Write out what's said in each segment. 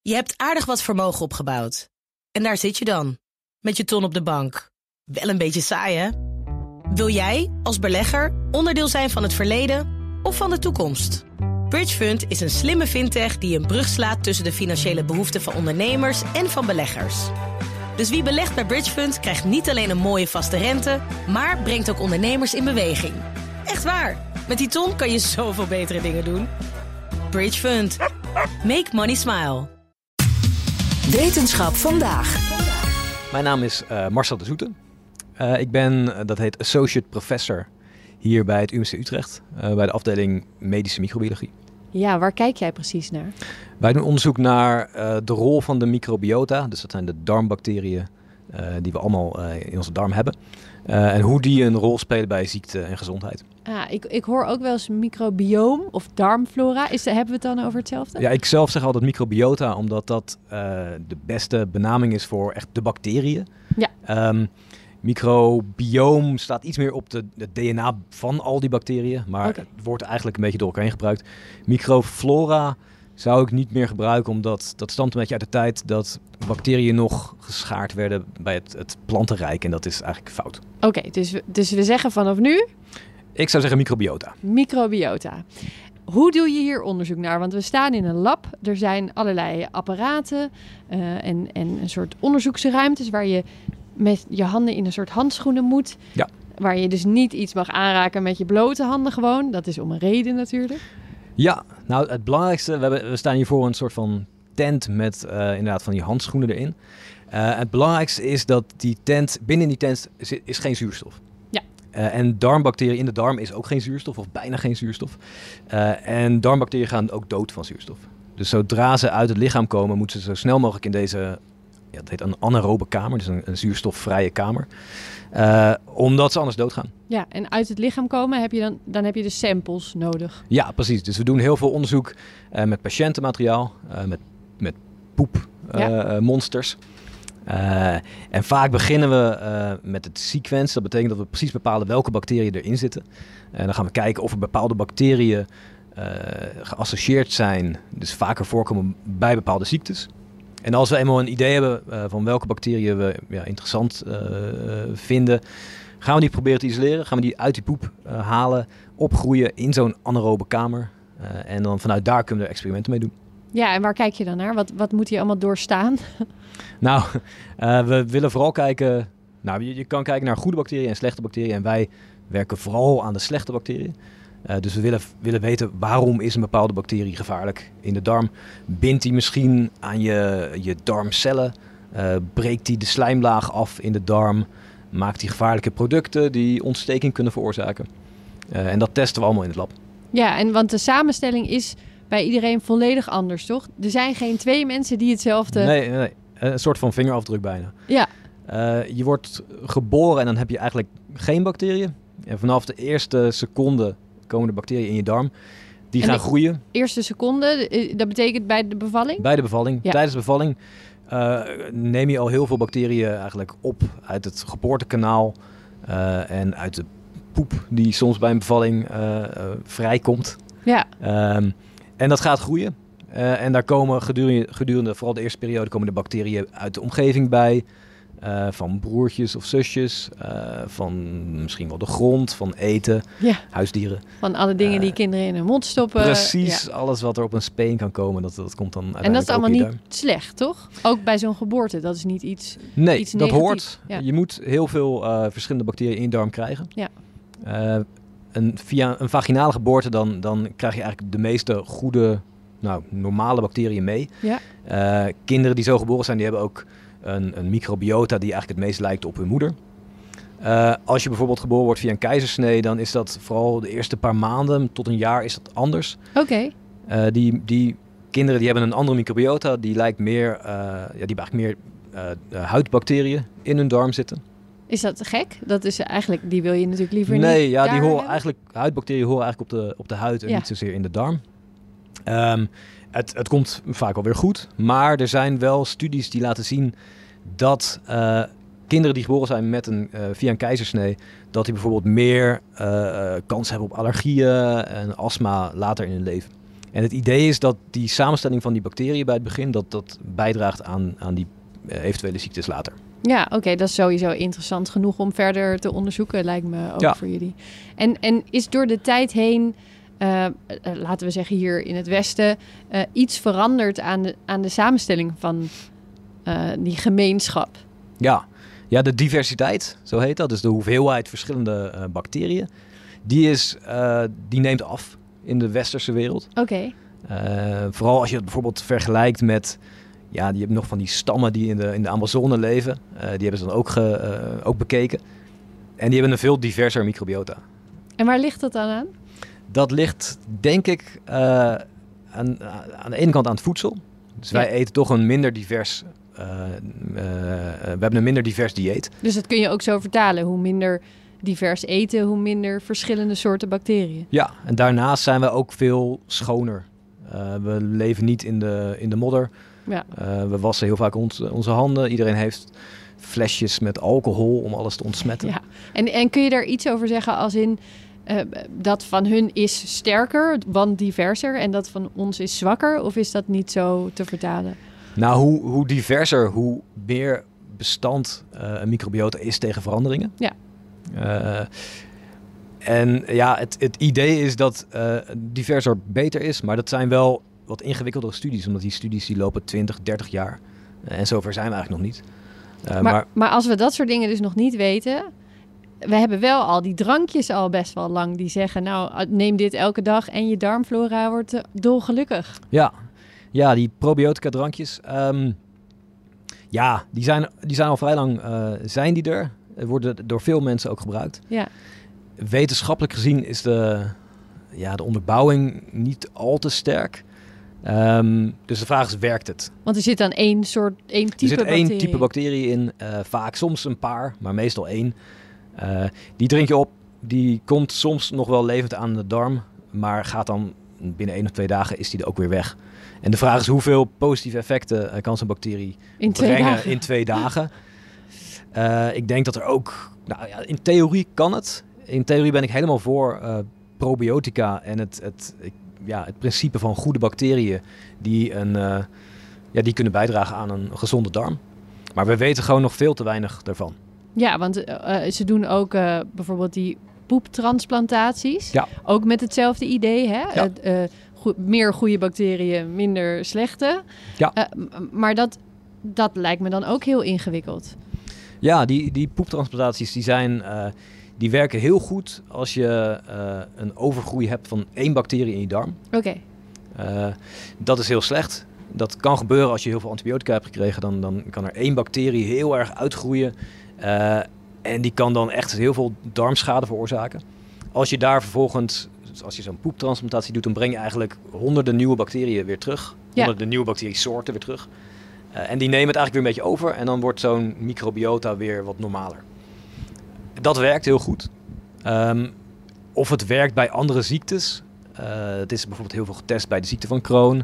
Je hebt aardig wat vermogen opgebouwd. En daar zit je dan, met je ton op de bank. Wel een beetje saai, hè? Wil jij, als belegger, onderdeel zijn van het verleden of van de toekomst? Bridgefund is een slimme fintech die een brug slaat tussen de financiële behoeften van ondernemers en van beleggers. Dus wie belegt bij Bridgefund krijgt niet alleen een mooie vaste rente, maar brengt ook ondernemers in beweging. Echt waar, met die ton kan je zoveel betere dingen doen. Bridgefund. Make money smile. Wetenschap vandaag. Mijn naam is Marcel de Zoete. Ik ben, dat heet Associate Professor hier bij het UMC Utrecht, bij de afdeling Medische Microbiologie. Ja, waar kijk jij precies naar? Wij doen onderzoek naar de rol van de microbiota, dus dat zijn de darmbacteriën die we allemaal in onze darm hebben. En hoe die een rol spelen bij ziekte en gezondheid. Ik hoor ook wel eens microbioom of darmflora. Hebben we het dan over hetzelfde? Ja, ik zelf zeg altijd microbiota, omdat dat de beste benaming is voor echt de bacteriën. Ja. Microbioom staat iets meer op het DNA van al die bacteriën, maar Okay. Het wordt eigenlijk een beetje door elkaar heen gebruikt. Microflora zou ik niet meer gebruiken, omdat dat stamt een beetje uit de tijd dat bacteriën nog geschaard werden bij het plantenrijk. En dat is eigenlijk fout. Oké, dus we zeggen vanaf nu Ik zou zeggen microbiota. microbiota. Hoe doe je hier onderzoek naar? Want we staan in een lab. Er zijn allerlei apparaten en een soort onderzoeksruimtes waar je met je handen in een soort handschoenen moet. Ja. Waar je dus niet iets mag aanraken met je blote handen gewoon. Dat is om een reden natuurlijk. Ja, nou het belangrijkste, we staan hier voor een soort van tent met inderdaad van die handschoenen erin. Het belangrijkste is dat binnen die tent is geen zuurstof. Ja. En darmbacteriën in de darm is ook geen zuurstof of bijna geen zuurstof. En darmbacteriën gaan ook dood van zuurstof. Dus zodra ze uit het lichaam komen, moeten ze zo snel mogelijk in deze, ja, dat heet een anaerobe kamer, dus een zuurstofvrije kamer. Omdat ze anders doodgaan. Ja, en uit het lichaam komen dan heb je dus samples nodig. Ja, precies. Dus we doen heel veel onderzoek met patiëntenmateriaal, met poepmonsters. En vaak beginnen we met het sequence. Dat betekent dat we precies bepalen welke bacteriën erin zitten. En dan gaan we kijken of er bepaalde bacteriën geassocieerd zijn, dus vaker voorkomen bij bepaalde ziektes. En als we eenmaal een idee hebben van welke bacteriën we interessant vinden, gaan we die proberen te isoleren. Gaan we die uit die poep halen, opgroeien in zo'n anaerobe kamer. En dan vanuit daar kunnen we er experimenten mee doen. Ja, en waar kijk je dan naar? Wat moet hier allemaal doorstaan? Nou, we willen vooral kijken. Nou, je kan kijken naar goede bacteriën en slechte bacteriën. En wij werken vooral aan de slechte bacteriën. Dus we willen weten waarom is een bepaalde bacterie gevaarlijk in de darm. Bindt die misschien aan je darmcellen? Breekt die de slijmlaag af in de darm? Maakt die gevaarlijke producten die ontsteking kunnen veroorzaken? En dat testen we allemaal in het lab. Ja, want de samenstelling is bij iedereen volledig anders, toch? Er zijn geen twee mensen die hetzelfde... Nee. Een soort van vingerafdruk bijna. Ja. Je wordt geboren en dan heb je eigenlijk geen bacteriën. En vanaf de eerste seconde komen de bacteriën in je darm. Die gaan groeien. Eerste seconde, dat betekent bij de bevalling? Bij de bevalling. Ja. Tijdens de bevalling neem je al heel veel bacteriën eigenlijk op uit het geboortekanaal. En uit de poep die soms bij een bevalling vrijkomt. Ja. En dat gaat groeien. En daar komen gedurende vooral de eerste periode komen de bacteriën uit de omgeving bij. Van broertjes of zusjes, van misschien wel de grond, van eten, huisdieren. Van alle dingen die kinderen in hun mond stoppen. Precies, alles wat er op een speen kan komen, dat komt dan uiteindelijk. En dat is allemaal niet duim. Slecht, toch? Ook bij zo'n geboorte, dat is niet iets Nee, iets dat negatiefs. hoort. Ja. Je moet heel veel verschillende bacteriën in je darm krijgen. Ja. Via een vaginale geboorte dan krijg je eigenlijk de meeste goede, normale bacteriën mee. Ja. Kinderen die zo geboren zijn, die hebben ook een microbiota die eigenlijk het meest lijkt op hun moeder. Als je bijvoorbeeld geboren wordt via een keizersnee, dan is dat vooral de eerste paar maanden tot een jaar is dat anders. Oké. Die kinderen die hebben een andere microbiota, die lijkt meer, die hebben eigenlijk meer huidbacteriën in hun darm zitten. Is dat gek? Dat is eigenlijk, die wil je natuurlijk liever niet. Nee, ja, die daar horen hebben? eigenlijk, huidbacteriën horen eigenlijk op de huid en niet zozeer in de darm. Het komt vaak alweer goed, maar er zijn wel studies die laten zien dat kinderen die geboren zijn via een keizersnee, dat die bijvoorbeeld meer kans hebben op allergieën en astma later in hun leven. En het idee is dat die samenstelling van die bacteriën bij het begin, dat bijdraagt aan die eventuele ziektes later. Ja, oké, dat is sowieso interessant genoeg om verder te onderzoeken, lijkt me ook voor jullie. En is door de tijd heen, laten we zeggen hier in het Westen, iets veranderd aan de samenstelling van die gemeenschap? Ja, de diversiteit, zo heet dat. Dus de hoeveelheid verschillende bacteriën. Die neemt af in de westerse wereld. Oké. Vooral als je het bijvoorbeeld vergelijkt met... Ja, die hebben nog van die stammen die in de Amazone leven. Die hebben ze dan ook bekeken. En die hebben een veel diverser microbiota. En waar ligt dat dan aan? Dat ligt, denk ik, aan de ene kant aan het voedsel. Dus wij eten toch een minder divers... we hebben een minder divers dieet. Dus dat kun je ook zo vertalen. Hoe minder divers eten, hoe minder verschillende soorten bacteriën. Ja, en daarnaast zijn we ook veel schoner. We leven niet in de modder. Ja. We wassen heel vaak onze handen. Iedereen heeft flesjes met alcohol om alles te ontsmetten. Ja. En kun je daar iets over zeggen als in... dat van hun is sterker, want diverser, en dat van ons is zwakker? Of is dat niet zo te vertalen? Nou, hoe diverser, hoe meer bestand een microbiota is tegen veranderingen. Ja. En ja, het idee is dat diverser beter is, maar dat zijn wel wat ingewikkeldere studies, omdat die studies die lopen 20, 30 jaar. En zover zijn we eigenlijk nog niet. Maar als we dat soort dingen dus nog niet weten... We hebben wel al die drankjes al best wel lang die zeggen... nou, neem dit elke dag en je darmflora wordt dolgelukkig. Ja, die probiotica drankjes. Die zijn al vrij lang zijn die er. Worden door veel mensen ook gebruikt. Ja. Wetenschappelijk gezien is de onderbouwing niet al te sterk. Dus de vraag is, werkt het? Want er zit dan één type bacterie. Er zit één type bacterie in. Vaak soms een paar, maar meestal één. Die drink je op. Die komt soms nog wel levend aan de darm. Maar gaat dan binnen 1 of 2 dagen is die er ook weer weg. En de vraag is, hoeveel positieve effecten kan zo'n bacterie brengen in 2 dagen? Ik denk dat er ook... Nou ja, in theorie kan het. In theorie ben ik helemaal voor probiotica en het principe van goede bacteriën die kunnen bijdragen aan een gezonde darm. Maar we weten gewoon nog veel te weinig daarvan. Ja, want ze doen ook bijvoorbeeld die poeptransplantaties. Ja. Ook met hetzelfde idee, hè? Ja. Meer goede bacteriën, minder slechte. Ja. Maar dat lijkt me dan ook heel ingewikkeld. Ja, die poeptransplantaties die werken heel goed als je een overgroei hebt van 1 bacterie in je darm. Oké. Dat is heel slecht. Dat kan gebeuren als je heel veel antibiotica hebt gekregen. Dan kan er 1 bacterie heel erg uitgroeien. En die kan dan echt heel veel darmschade veroorzaken. Als je daar vervolgens, als je zo'n poeptransplantatie doet, dan breng je eigenlijk honderden nieuwe bacteriën weer terug. Honderden nieuwe bacteriesoorten weer terug. En die nemen het eigenlijk weer een beetje over. En dan wordt zo'n microbiota weer wat normaler. Dat werkt heel goed. Of het werkt bij andere ziektes. Het is bijvoorbeeld heel veel getest bij de ziekte van Crohn.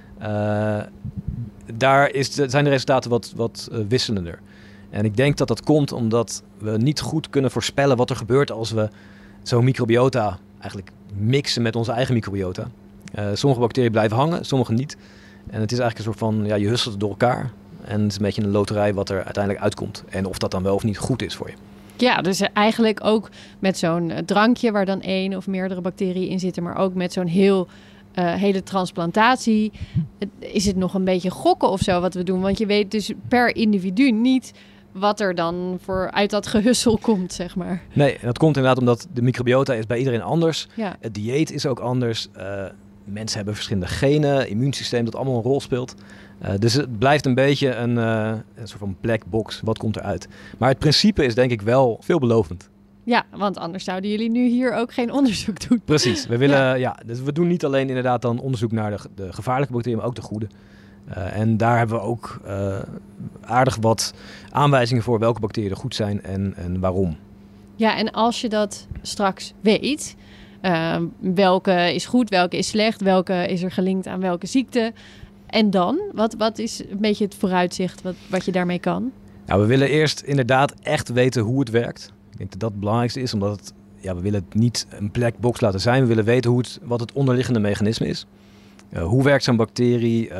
Zijn de resultaten wat wisselender. En ik denk dat dat komt omdat we niet goed kunnen voorspellen wat er gebeurt als we zo'n microbiota eigenlijk mixen met onze eigen microbiota. Sommige bacteriën blijven hangen, sommige niet. En het is eigenlijk een soort van, je hustelt het door elkaar. En het is een beetje een loterij wat er uiteindelijk uitkomt. En of dat dan wel of niet goed is voor je. Ja, dus eigenlijk ook met zo'n drankje waar dan 1 of meerdere bacteriën in zitten, maar ook met zo'n hele transplantatie. Is het nog een beetje gokken of zo wat we doen? Want je weet dus per individu niet wat er dan voor uit dat gehussel komt, zeg maar. Nee, dat komt inderdaad omdat de microbiota is bij iedereen anders. Ja. Het dieet is ook anders. Mensen hebben verschillende genen, immuunsysteem dat allemaal een rol speelt. Dus het blijft een beetje een soort van black box. Wat komt eruit? Maar het principe is denk ik wel veelbelovend. Ja, want anders zouden jullie nu hier ook geen onderzoek doen. Precies. We willen, dus we doen niet alleen inderdaad dan onderzoek naar de gevaarlijke bacteriën, maar ook de goede. En daar hebben we ook aardig wat aanwijzingen voor welke bacteriën er goed zijn en waarom. Ja, en als je dat straks weet, welke is goed, welke is slecht, welke is er gelinkt aan welke ziekte. En dan? Wat is een beetje het vooruitzicht wat je daarmee kan? Nou, we willen eerst inderdaad echt weten hoe het werkt. Ik denk dat dat het belangrijkste is, omdat we willen het niet een black box laten zijn. We willen weten wat het onderliggende mechanisme is. Hoe werkt zo'n bacterie?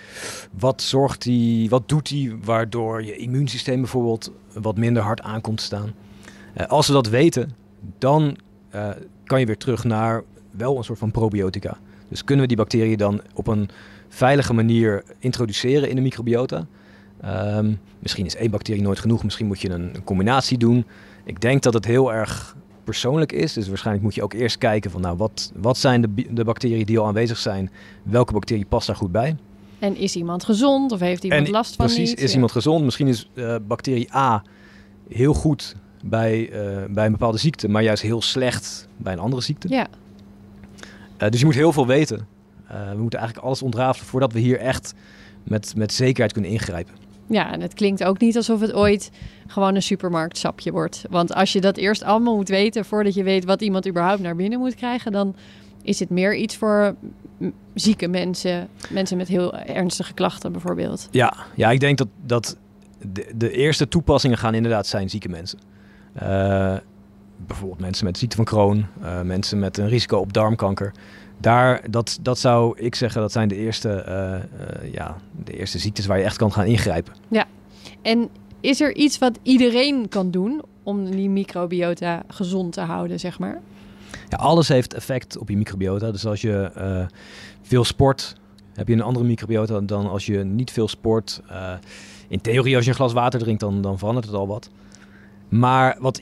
Wat doet die waardoor je immuunsysteem bijvoorbeeld wat minder hard aan komt te staan? Als we dat weten, dan kan je weer terug naar wel een soort van probiotica. Dus kunnen we die bacteriën dan op een veilige manier introduceren in de microbiota? Misschien is 1 bacterie nooit genoeg, misschien moet je een combinatie doen. Ik denk dat het heel erg persoonlijk is, dus waarschijnlijk moet je ook eerst kijken van nou, wat zijn de bacteriën die al aanwezig zijn? Welke bacterie past daar goed bij? En is iemand gezond of heeft iemand last van precies, iets? Is iemand gezond? Misschien is bacterie A heel goed bij een bepaalde ziekte, maar juist heel slecht bij een andere ziekte. Ja. Dus je moet heel veel weten. We moeten eigenlijk alles ontrafelen voordat we hier echt met zekerheid kunnen ingrijpen. Ja, en het klinkt ook niet alsof het ooit gewoon een supermarktsapje wordt. Want als je dat eerst allemaal moet weten voordat je weet wat iemand überhaupt naar binnen moet krijgen, dan is het meer iets voor zieke mensen. Mensen met heel ernstige klachten bijvoorbeeld. Ja, ik denk dat de eerste toepassingen gaan inderdaad zijn zieke mensen. Bijvoorbeeld mensen met de ziekte van Crohn, mensen met een risico op darmkanker. Dat zou ik zeggen, dat zijn de eerste ziektes waar je echt kan gaan ingrijpen. Ja, en is er iets wat iedereen kan doen om die microbiota gezond te houden, zeg maar? Ja, alles heeft effect op je microbiota. Dus als je veel sport, heb je een andere microbiota dan als je niet veel sport. In theorie, als je een glas water drinkt, dan verandert het al wat. Maar wat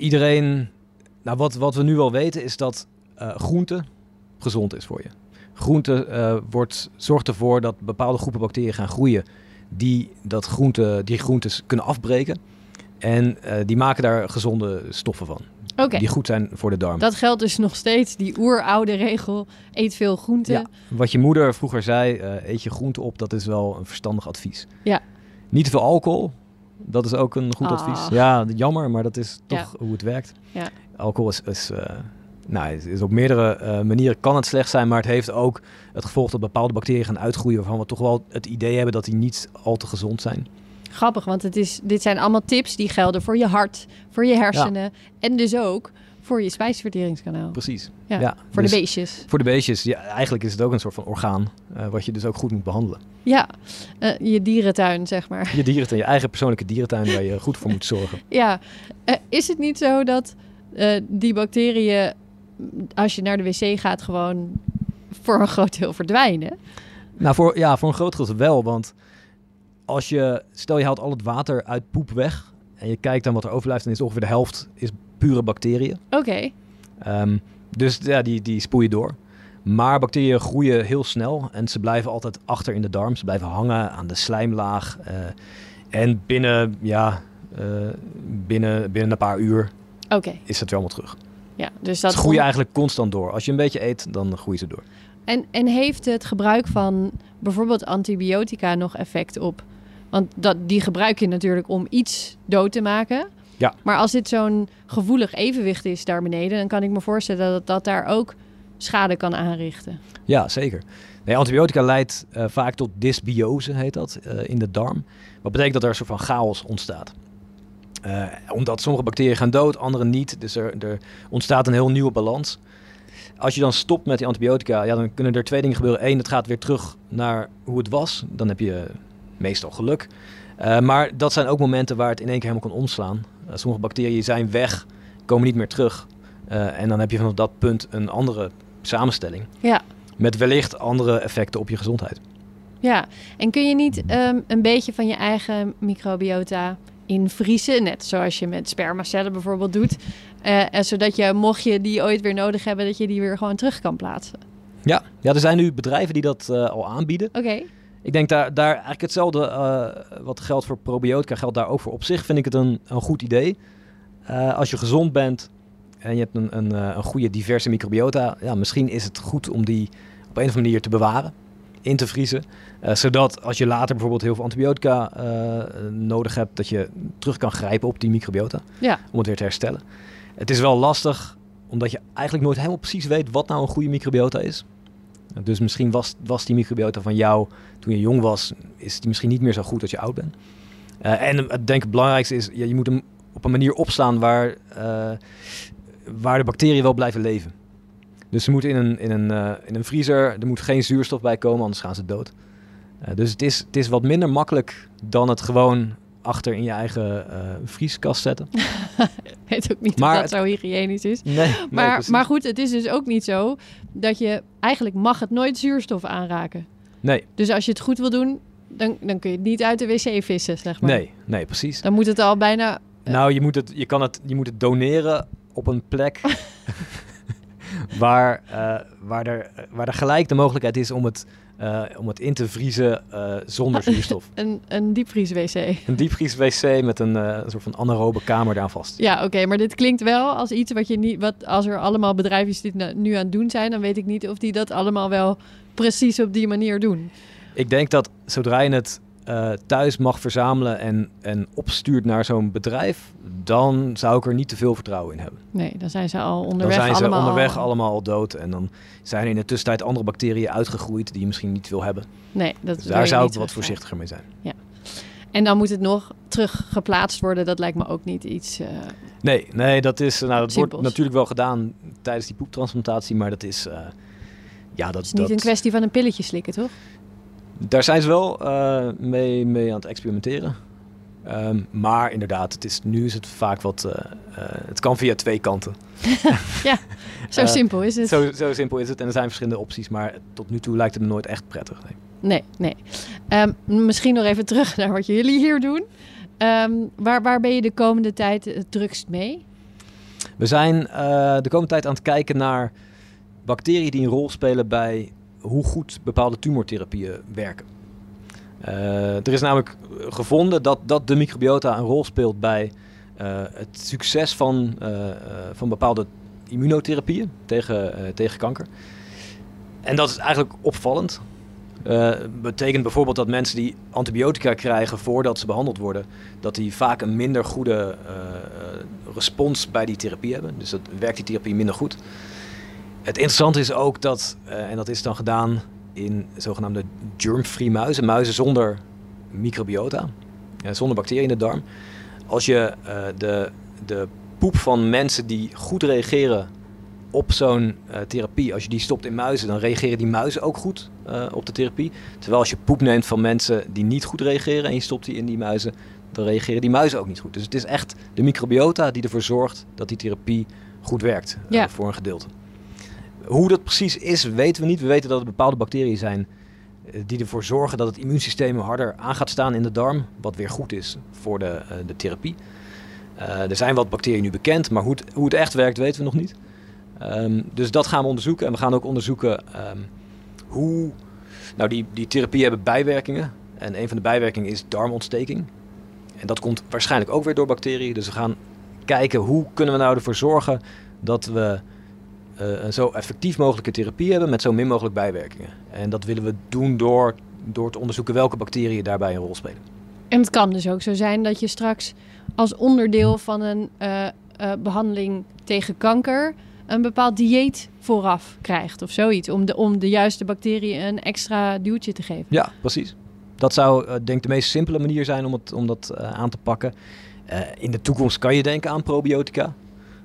we nu wel weten, is dat groente gezond is voor je. Groente zorgt ervoor dat bepaalde groepen bacteriën gaan groeien die groentes kunnen afbreken. En die maken daar gezonde stoffen van. Okay. Die goed zijn voor de darm. Dat geldt dus nog steeds, die oeroude regel, eet veel groente. Ja, wat je moeder vroeger zei, eet je groente op, dat is wel een verstandig advies. Ja. Niet te veel alcohol, dat is ook een goed advies. Ja, jammer, maar dat is toch hoe het werkt. Ja. Alcohol is op meerdere manieren kan het slecht zijn, maar het heeft ook het gevolg dat bepaalde bacteriën gaan uitgroeien waarvan we toch wel het idee hebben dat die niet al te gezond zijn. Grappig, want dit zijn allemaal tips die gelden voor je hart, voor je hersenen en dus ook voor je spijsverteringskanaal. Precies. Ja, voor de beestjes. Voor de beestjes. Ja, eigenlijk is het ook een soort van orgaan wat je dus ook goed moet behandelen. Ja, je dierentuin, zeg maar. Je dierentuin, je eigen persoonlijke dierentuin waar je goed voor moet zorgen. Ja, is het niet zo dat die bacteriën, als je naar de wc gaat, gewoon voor een groot deel verdwijnen? Nou, voor een groot gedeelte wel, want stel je haalt al het water uit poep weg en je kijkt dan wat er overblijft, dan is ongeveer de helft is pure bacteriën. Oké. Dus ja, die spoel je door. Maar bacteriën groeien heel snel en ze blijven altijd achter in de darm. Ze blijven hangen aan de slijmlaag. En binnen een paar uur is het weer allemaal terug. Ja, dus dat ze groeien eigenlijk constant door. Als je een beetje eet, dan groeien ze door. En heeft het gebruik van bijvoorbeeld antibiotica nog effect op? Want die gebruik je natuurlijk om iets dood te maken. Ja. Maar als dit zo'n gevoelig evenwicht is daar beneden, dan kan ik me voorstellen dat daar ook schade kan aanrichten. Ja, zeker. Nee, antibiotica leidt vaak tot dysbiose, heet dat, in de darm. Wat betekent dat er een soort van chaos ontstaat. Omdat sommige bacteriën gaan dood, andere niet. Dus er ontstaat een heel nieuwe balans. Als je dan stopt met die antibiotica, dan kunnen er 2 dingen gebeuren. 1, het gaat weer terug naar hoe het was. Dan heb je meestal geluk. Maar dat zijn ook momenten waar het in één keer helemaal kan omslaan. Sommige bacteriën zijn weg, komen niet meer terug. En dan heb je vanaf dat punt een andere samenstelling. Ja. Met wellicht andere effecten op je gezondheid. Ja, en kun je niet een beetje van je eigen microbiota invriezen? Net zoals je met spermacellen bijvoorbeeld doet. Zodat je, mocht je die ooit weer nodig hebben, dat je die weer gewoon terug kan plaatsen. Ja, er zijn nu bedrijven die dat al aanbieden. Oké. Ik denk daar eigenlijk hetzelfde wat geldt voor probiotica, geldt daar ook voor. Op zich vind ik het een goed idee. Als je gezond bent en je hebt een goede diverse microbiota, misschien is het goed om die op een of andere manier te bewaren, in te vriezen. Zodat als je later bijvoorbeeld heel veel antibiotica nodig hebt, dat je terug kan grijpen op die microbiota om het weer te herstellen. Het is wel lastig, omdat je eigenlijk nooit helemaal precies weet wat nou een goede microbiota is. Dus misschien was die microbiota van jou toen je jong was, is die misschien niet meer zo goed als je oud bent. En ik denk het belangrijkste is, je moet hem op een manier opslaan waar de bacteriën wel blijven leven. Dus ze moeten in een vriezer, er moet geen zuurstof bij komen, anders gaan ze dood. Dus het is wat minder makkelijk dan het gewoon achter in je eigen vrieskast zetten. Ik weet ook niet of dat zo hygiënisch is. Nee, maar goed, het is dus ook niet zo dat je... Eigenlijk mag het nooit zuurstof aanraken. Nee. Dus als je het goed wil doen, dan kun je het niet uit de wc vissen, zeg maar. Nee, precies. Dan moet het al bijna... Nou, je moet het doneren op een plek waar er gelijk de mogelijkheid is om het in te vriezen zonder zuurstof. Een diepvries-wc. Een diepvries-wc met een soort van anaerobe kamer daar vast. Ja, oké, maar dit klinkt wel als iets wat je niet... als er allemaal bedrijfjes dit nu aan het doen zijn, dan weet ik niet of die dat allemaal wel precies op die manier doen. Ik denk dat zodra je het thuis mag verzamelen en opstuurt naar zo'n bedrijf, dan zou ik er niet te veel vertrouwen in hebben. Nee, dan zijn ze al onderweg. Dan zijn ze onderweg allemaal al dood. En dan zijn er in de tussentijd andere bacteriën uitgegroeid die je misschien niet wil hebben. Nee, dus daar zou ik wat voorzichtiger mee zijn. Ja. En dan moet het nog terug geplaatst worden. Dat lijkt me ook niet iets... Nee, dat simpels. Wordt natuurlijk wel gedaan tijdens die poeptransplantatie, maar dat is... Het is niet een kwestie van een pilletje slikken, toch? Daar zijn ze wel mee aan het experimenteren. Maar inderdaad, nu is het vaak wat... het kan via 2 kanten. Ja, zo simpel is het. Zo simpel is het. En er zijn verschillende opties, maar tot nu toe lijkt het me nooit echt prettig. Nee. Misschien nog even terug naar wat jullie hier doen. Waar ben je de komende tijd het drukst mee? We zijn de komende tijd aan het kijken naar bacteriën die een rol spelen bij hoe goed bepaalde tumortherapieën werken. Er is namelijk gevonden dat de microbiota een rol speelt bij het succes van bepaalde immunotherapieën tegen kanker. En dat is eigenlijk opvallend. Betekent bijvoorbeeld dat mensen die antibiotica krijgen voordat ze behandeld worden, dat die vaak een minder goede respons bij die therapie hebben. Dus dat werkt die therapie minder goed. Het interessante is ook dat, en dat is dan gedaan in zogenaamde germ-free muizen zonder microbiota, zonder bacteriën in de darm. Als je de poep van mensen die goed reageren op zo'n therapie, als je die stopt in muizen, dan reageren die muizen ook goed op de therapie. Terwijl als je poep neemt van mensen die niet goed reageren en je stopt die in die muizen, dan reageren die muizen ook niet goed. Dus het is echt de microbiota die ervoor zorgt dat die therapie goed werkt voor een gedeelte. Hoe dat precies is, weten we niet. We weten dat er bepaalde bacteriën zijn die ervoor zorgen dat het immuunsysteem harder aan gaat staan in de darm, wat weer goed is voor de therapie. Er zijn wat bacteriën nu bekend, maar hoe het echt werkt weten we nog niet. Dus dat gaan we onderzoeken. En we gaan ook onderzoeken hoe... Nou, die therapieën hebben bijwerkingen. En een van de bijwerkingen is darmontsteking. En dat komt waarschijnlijk ook weer door bacteriën. Dus we gaan kijken hoe kunnen we nou ervoor zorgen dat we een zo effectief mogelijke therapie hebben met zo min mogelijk bijwerkingen. En dat willen we doen door te onderzoeken welke bacteriën daarbij een rol spelen. En het kan dus ook zo zijn dat je straks als onderdeel van een behandeling tegen kanker een bepaald dieet vooraf krijgt of zoiets. Om de juiste bacteriën een extra duwtje te geven. Ja, precies. Dat zou denk ik de meest simpele manier zijn om dat aan te pakken. In de toekomst kan je denken aan probiotica.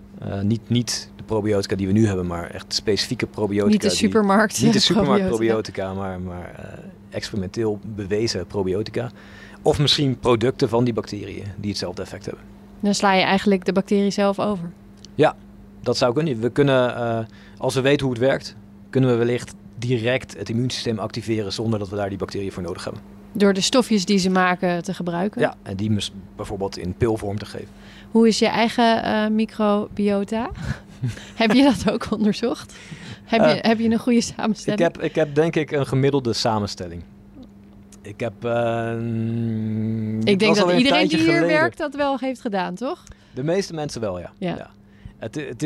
Niet de probiotica die we nu hebben, maar echt specifieke probiotica. Niet de supermarkt. Niet de supermarkt probiotica, maar experimenteel bewezen probiotica. Of misschien producten van die bacteriën die hetzelfde effect hebben. Dan sla je eigenlijk de bacterie zelf over. Ja, dat zou kunnen. We kunnen, als we weten hoe het werkt, kunnen we wellicht direct het immuunsysteem activeren zonder dat we daar die bacteriën voor nodig hebben. Door de stofjes die ze maken te gebruiken? Ja, en die bijvoorbeeld in pilvorm te geven. Hoe is je eigen microbiota? Heb je dat ook onderzocht? Heb je een goede samenstelling? Ik heb denk ik een gemiddelde samenstelling. Ik denk dat iedereen die hier werkt dat wel heeft gedaan, toch? De meeste mensen wel, ja. Het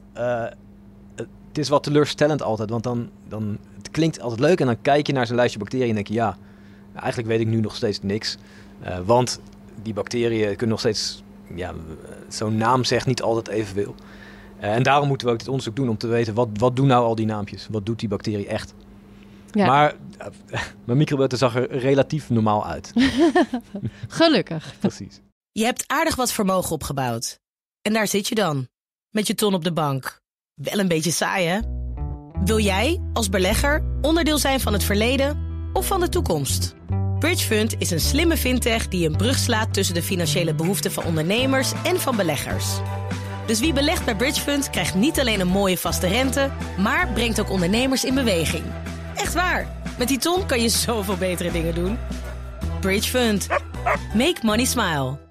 is wat teleurstellend altijd, want dan het klinkt altijd leuk en dan kijk je naar zo'n lijstje bacteriën en denk je, ja, eigenlijk weet ik nu nog steeds niks. Want die bacteriën kunnen nog steeds, zo'n naam zegt niet altijd evenveel. En daarom moeten we ook dit onderzoek doen om te weten, wat doen nou al die naampjes? Wat doet die bacterie echt? Ja. Maar mijn microbiota zag er relatief normaal uit. Gelukkig. Precies. Je hebt aardig wat vermogen opgebouwd. En daar zit je dan, met je ton op de bank. Wel een beetje saai, hè? Wil jij, als belegger, onderdeel zijn van het verleden of van de toekomst? Bridgefund is een slimme fintech die een brug slaat tussen de financiële behoeften van ondernemers en van beleggers. Dus wie belegt bij Bridgefund krijgt niet alleen een mooie vaste rente, maar brengt ook ondernemers in beweging. Echt waar, met die ton kan je zoveel betere dingen doen. Bridgefund. Make money smile.